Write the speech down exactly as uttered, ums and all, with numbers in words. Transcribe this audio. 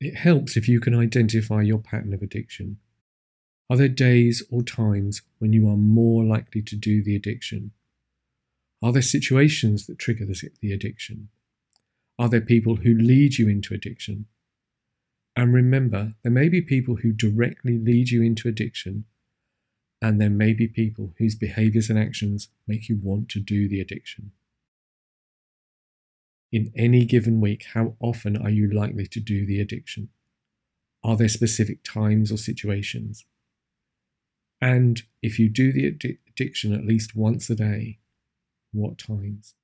It helps if you can identify your pattern of addiction. Are there days or times when you are more likely to do the addiction? Are there situations that trigger the addiction? Are there people who lead you into addiction? And remember, there may be people who directly lead you into addiction, and there may be people whose behaviors and actions make you want to do the addiction. In any given week, how often are you likely to do the addiction? Are there specific times or situations? And if you do the addiction at least once a day, what times?